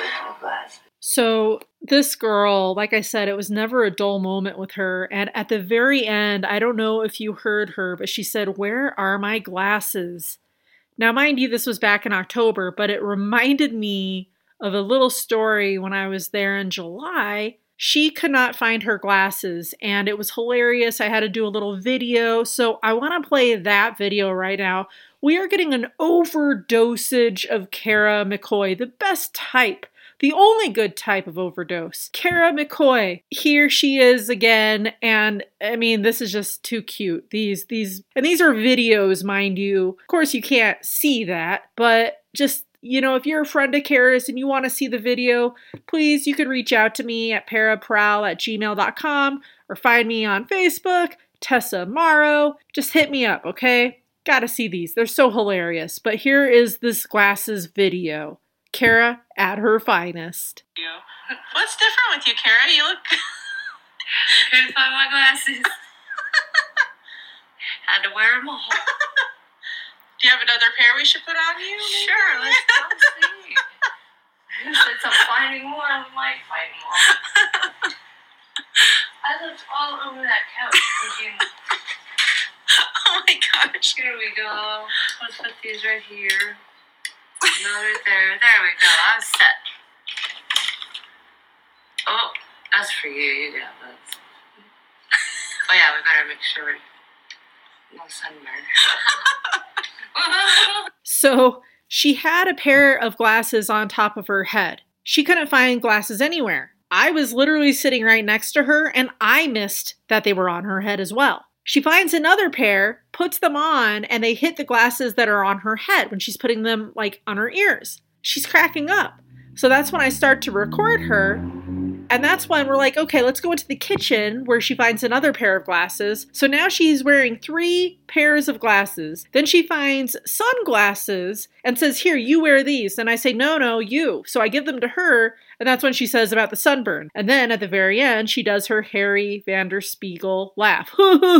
So this girl, like I said, it was never a dull moment with her. And at the very end, I don't know if you heard her, but she said, "Where are my glasses?" Now, mind you, this was back in October, but it reminded me of a little story when I was there in July. She could not find her glasses, and it was hilarious. I had to do a little video, so I want to play that video right now. We are getting an overdosage of Kara McCoy, the best type. The only good type of overdose. Kara McCoy. Here she is again. And I mean, this is just too cute. These are videos, mind you. Of course, you can't see that, but just, you know, if you're a friend of Kara's and you want to see the video, please, you could reach out to me at paraprowl@gmail.com or find me on Facebook, Tessa Morrow. Just hit me up, okay? Gotta see these. They're so hilarious. But here is this glasses video. Kara at her finest. What's different with you, Kara? You look... Couldn't find my glasses. Had to wear them all. Do you have another pair we should put on you? Sure, let's go see. Since I'm finding more, we might find more. I looked all over that couch thinking... Oh my gosh. Here we go. Let's put these right here. Another there. There we go. I'm set. Oh, that's for you. You got those. Oh yeah, we better make sure no sunburn. So she had a pair of glasses on top of her head. She couldn't find glasses anywhere. I was literally sitting right next to her, and I missed that they were on her head as well. She finds another pair, puts them on, and they hit the glasses that are on her head when she's putting them, like, on her ears. She's cracking up. So that's when I start to record her, and that's when we're like, okay, let's go into the kitchen where she finds another pair of glasses. So now she's wearing 3 pairs of glasses. Then she finds sunglasses and says, here, you wear these. And I say, no, you. So I give them to her, and that's when she says about the sunburn. And then at the very end, she does her Harry Vanderspiegel laugh.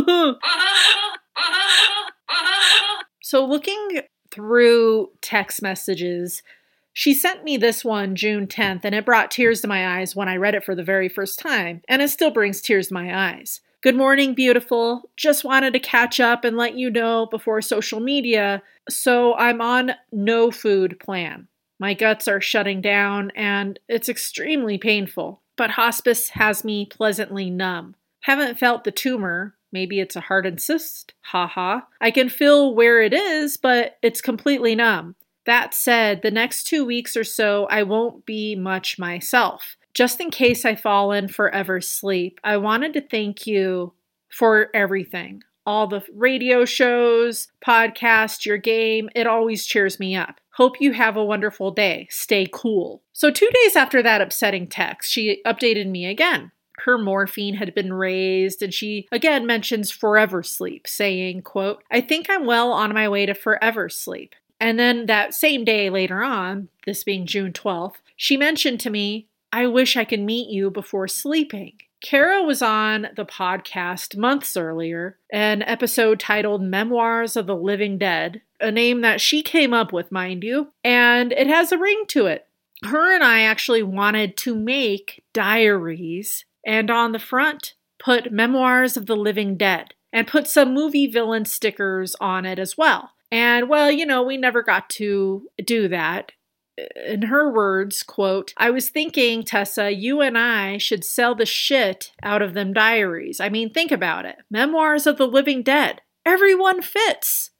So looking through text messages, she sent me this one June 10th, and it brought tears to my eyes when I read it for the very first time, and it still brings tears to my eyes. Good morning, beautiful. Just wanted to catch up and let you know before social media, so I'm on no food plan. My guts are shutting down, and it's extremely painful, but hospice has me pleasantly numb. Haven't felt the tumor. Maybe it's a hardened cyst. Haha. I can feel where it is, but it's completely numb. That said, the next 2 weeks or so, I won't be much myself. Just in case I fall in forever sleep, I wanted to thank you for everything. All the radio shows, podcasts, your game, it always cheers me up. Hope you have a wonderful day. Stay cool. So 2 days after that upsetting text, she updated me again. Her morphine had been raised, and she again mentions forever sleep, saying, quote, I think I'm well on my way to forever sleep. And then that same day later on, this being June 12th, she mentioned to me, I wish I could meet you before sleeping. Kara was on the podcast months earlier, an episode titled Memoirs of the Living Dead, a name that she came up with, mind you, and it has a ring to it. Her and I actually wanted to make diaries and on the front put Memoirs of the Living Dead and put some movie villain stickers on it as well. And well, we never got to do that. In her words, quote, I was thinking, Tessa, you and I should sell the shit out of them diaries. I mean, think about it. Memoirs of the Living Dead. Everyone fits.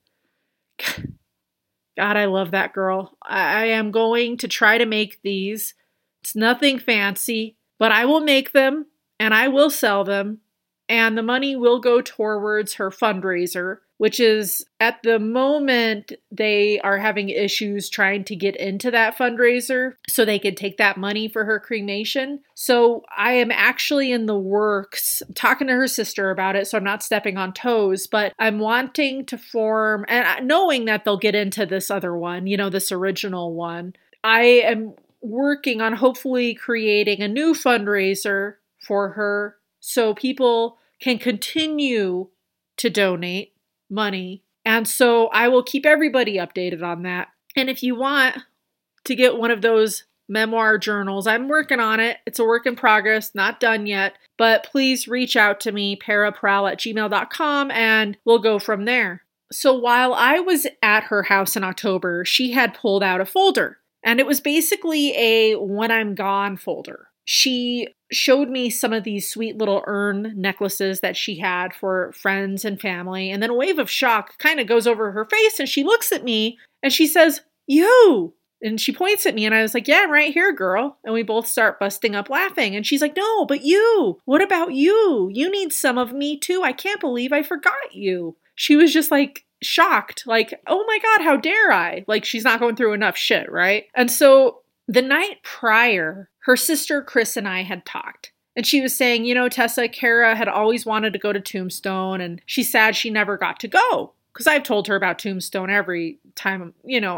God, I love that girl. I am going to try to make these. It's nothing fancy, but I will make them and I will sell them. And the money will go towards her fundraiser, which is at the moment they are having issues trying to get into that fundraiser so they could take that money for her cremation. So I am actually in the works, I'm talking to her sister about it, so I'm not stepping on toes, but I'm wanting to form, and knowing that they'll get into this other one, this original one, I am working on hopefully creating a new fundraiser for her so people can continue to donate money. And so I will keep everybody updated on that. And if you want to get one of those memoir journals, I'm working on it. It's a work in progress, not done yet, but please reach out to me, paraprowl@gmail.com, and we'll go from there. So while I was at her house in October, she had pulled out a folder, and it was basically a when I'm gone folder. She showed me some of these sweet little urn necklaces that she had for friends and family. And then a wave of shock kind of goes over her face and she looks at me and she says, you! And she points at me and I was like, yeah, I'm right here, girl. And we both start busting up laughing. And she's like, no, but you, what about you? You need some of me too. I can't believe I forgot you. She was just like shocked, like, oh my God, how dare I? Like she's not going through enough shit, right? And so the night prior, her sister Chris and I had talked. And she was saying, Tessa, Kara had always wanted to go to Tombstone and she's sad she never got to go. Because I've told her about Tombstone every time,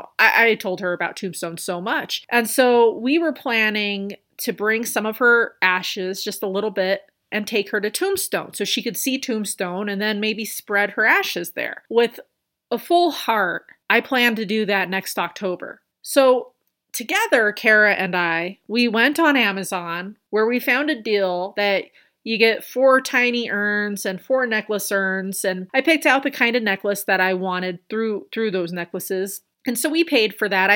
I told her about Tombstone so much. And so we were planning to bring some of her ashes, just a little bit, and take her to Tombstone so she could see Tombstone and then maybe spread her ashes there. With a full heart, I plan to do that next October. So together, Kara and I, we went on Amazon where we found a deal that you get 4 tiny urns and 4 necklace urns. And I picked out the kind of necklace that I wanted through those necklaces. And so we paid for that.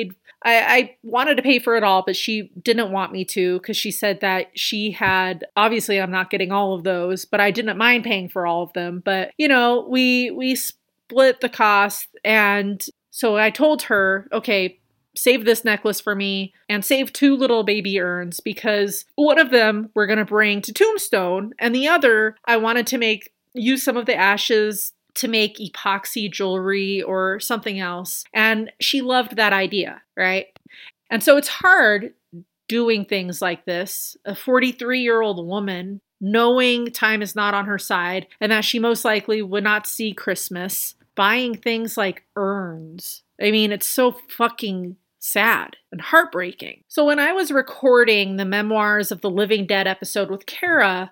I wanted to pay for it all, but she didn't want me to because she said that she had, obviously I'm not getting all of those, but I didn't mind paying for all of them. But, we split the cost. And so I told her, okay, save this necklace for me and save 2 little baby urns because one of them we're going to bring to Tombstone and the other I wanted to use some of the ashes to make epoxy jewelry or something else. And she loved that idea, right? And so it's hard doing things like this. A 43-year-old woman knowing time is not on her side and that she most likely would not see Christmas, buying things like urns. I mean, it's so fucking sad and heartbreaking. So when I was recording the Memoirs of the Living Dead episode with Kara,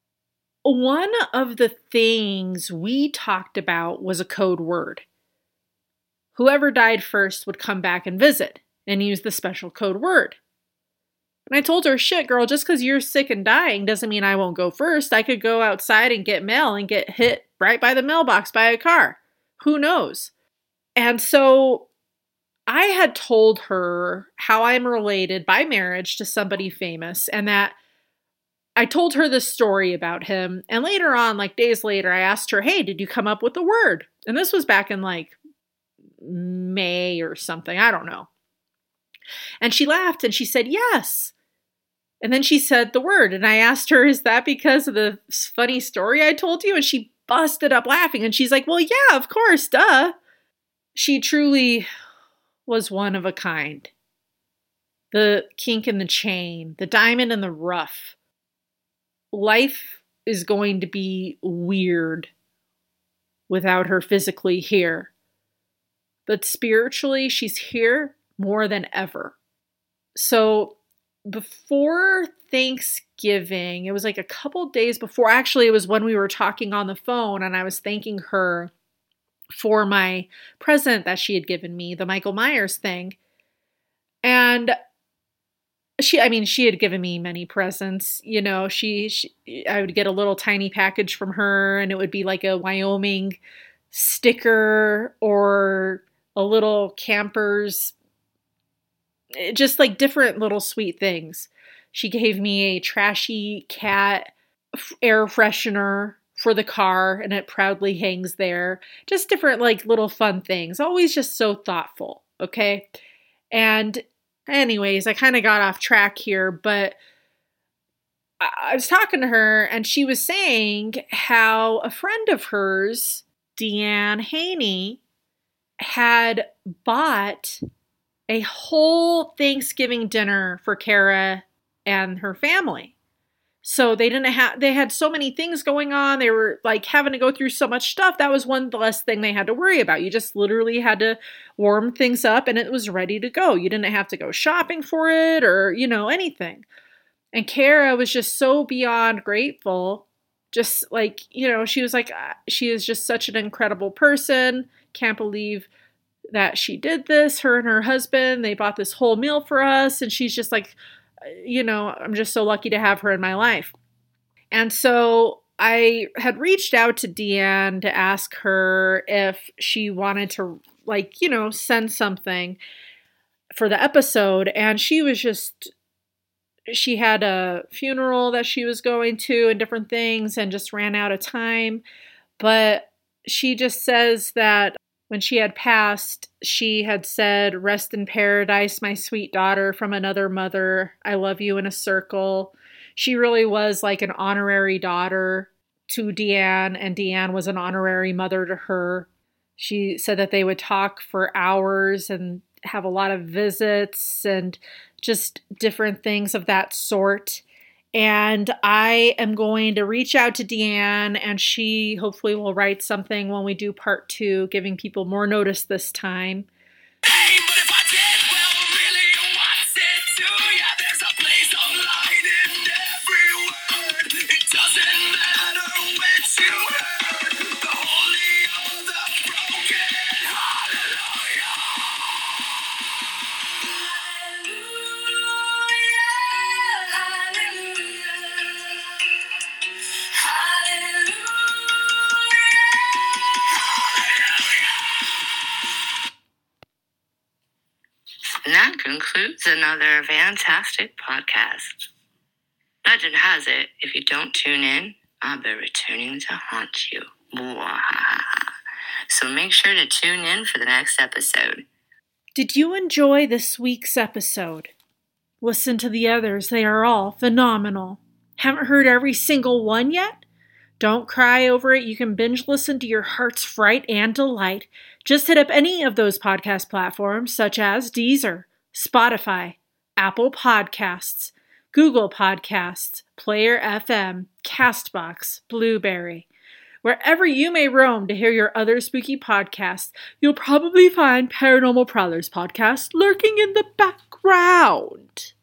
one of the things we talked about was a code word. Whoever died first would come back and visit and use the special code word. And I told her, shit, girl, just because you're sick and dying doesn't mean I won't go first. I could go outside and get mail and get hit right by the mailbox by a car. Who knows? And so I had told her how I'm related by marriage to somebody famous and that I told her this story about him. And later on, like days later, I asked her, hey, did you come up with a word? And this was back in like May or something. I don't know. And she laughed and she said, yes. And then she said the word. And I asked her, is that because of the funny story I told you? And she busted up laughing. And she's like, well, yeah, of course, duh. She truly was one of a kind. The kink in the chain, the diamond in the rough. Life is going to be weird without her physically here. But spiritually, she's here more than ever. So before Thanksgiving, it was like a couple days before, actually it was when we were talking on the phone and I was thanking her for my present that she had given me, the Michael Myers thing. And she had given me many presents. You know, I would get a little tiny package from her and it would be like a Wyoming sticker or a little Campers, just like different little sweet things. She gave me a trashy cat air freshener for the car and it proudly hangs there. Just different like little fun things. Always just so thoughtful. Okay. And anyways, I kind of got off track here, but I was talking to her and she was saying how a friend of hers, Deanne Haney, had bought a whole Thanksgiving dinner for Kara and her family. So they had so many things going on. They were like having to go through so much stuff. That was one less thing they had to worry about. You just literally had to warm things up and it was ready to go. You didn't have to go shopping for it or, anything. And Kara was just so beyond grateful. Just like, she was like, she is just such an incredible person. Can't believe that she did this. Her and her husband, they bought this whole meal for us. And she's just like, I'm just so lucky to have her in my life. And so I had reached out to Deanne to ask her if she wanted to send something for the episode. And she had a funeral that she was going to and different things and just ran out of time. But she just says that when she had passed, she had said, "Rest in paradise, my sweet daughter from another mother. I love you in a circle." She really was like an honorary daughter to Deanne, and Deanne was an honorary mother to her. She said that they would talk for hours and have a lot of visits and just different things of that sort. And I am going to reach out to Deanne and she hopefully will write something when we do part 2, giving people more notice this time. Hey, but if I did, well, really, what's it to ya? There's a place online in every word. It doesn't matter which you heard. The holy or the broken. Hallelujah. And that concludes another fantastic podcast. Legend has it, if you don't tune in, I'll be returning to haunt you. So make sure to tune in for the next episode. Did you enjoy this week's episode? Listen to the others. They are all phenomenal. Haven't heard every single one yet? Don't cry over it. You can binge listen to your heart's fright and delight. Just hit up any of those podcast platforms such as Deezer, Spotify, Apple Podcasts, Google Podcasts, Player FM, Castbox, Blueberry. Wherever you may roam to hear your other spooky podcasts, you'll probably find Paranormal Prowlers podcast lurking in the background.